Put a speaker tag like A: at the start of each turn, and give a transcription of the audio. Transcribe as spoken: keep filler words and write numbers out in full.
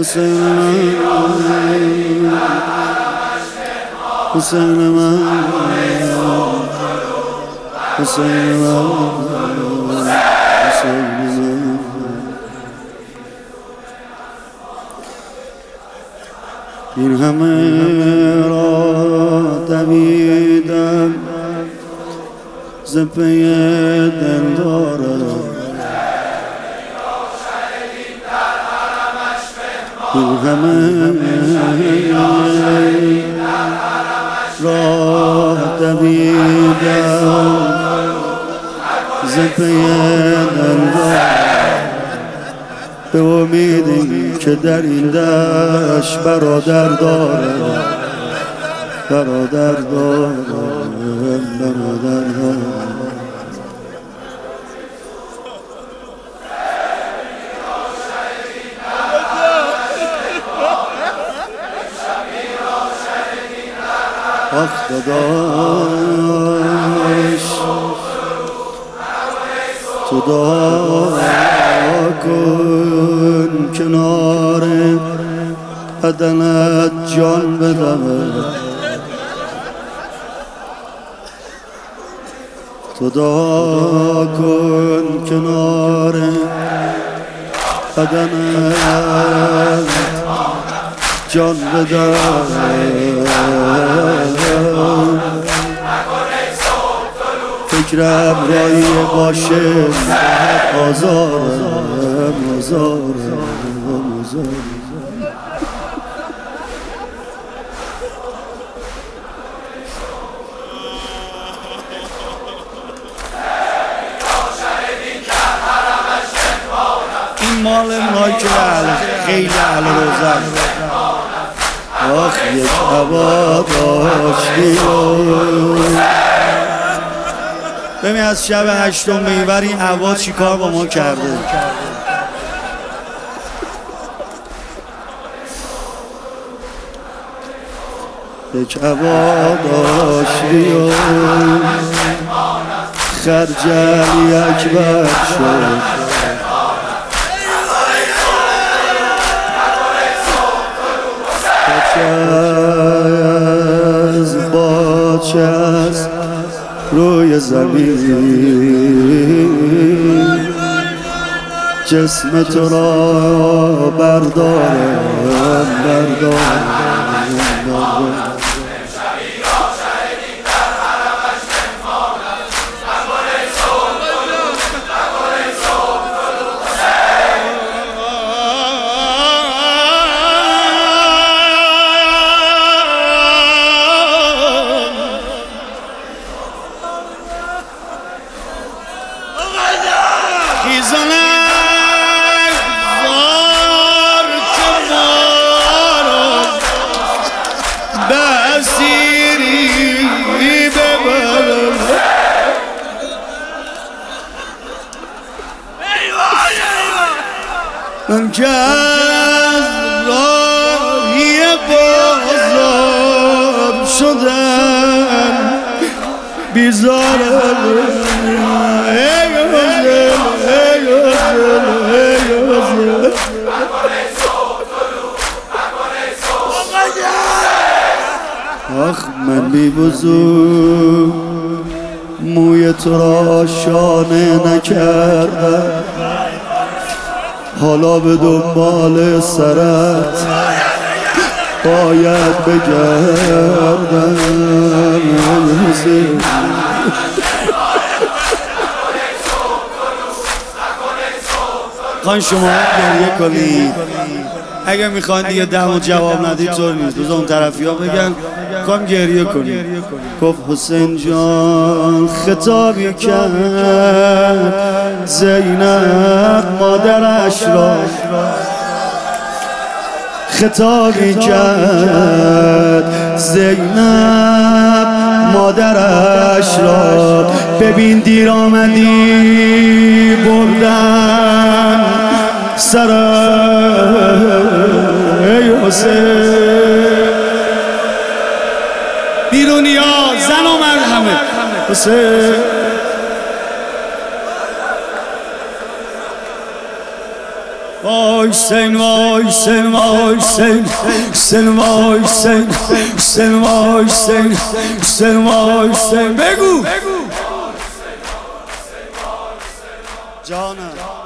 A: حسین من حسین من حسین من حسین من این همه را دویدم ز پی دلدارم این همه راه دویدم ز پی دلدارم به امیدی که در این دشت برادر دارم برادر دارم برادر دارم آخ داداش تو دعا کن کنار بدنت جان بدم تو دعا کن کنار بدنت جان بدم فکرم رایی باشه آزارم آزارم آزارم این مال اونایی که خیلی اهل روزن آخ یک هوا داشتی ببین از شب هشتم به اینور این هوا چی کار با ما کرده یک هوا داشتی و خرجلی اکبر شد از باچه از روی زمین جسم تو را بردارم بردارم من که از راهی بازار شدم بیزارم ای غزل ای غزل ای غزل آخ من بی وضو موی تو را شانه نکردم حالا به دنبال سرت باید بگردم خواهی شما گریه کنید اگر میخواین دیگه دم جواب ندید طور نیست بذار اون طرفی ها بگن خواهم گریه کنید گفت حسین جان خطابی کرد زینب مادرش را خطابی کرد زینب مادرش را ببین دیر آمدی بردن سرای حسین بیرونی ها زن و مرد همه حسین وای حسین وای حسین وای حسین حسین وای حسین حسین وای حسین حسین وای حسین بگو جانم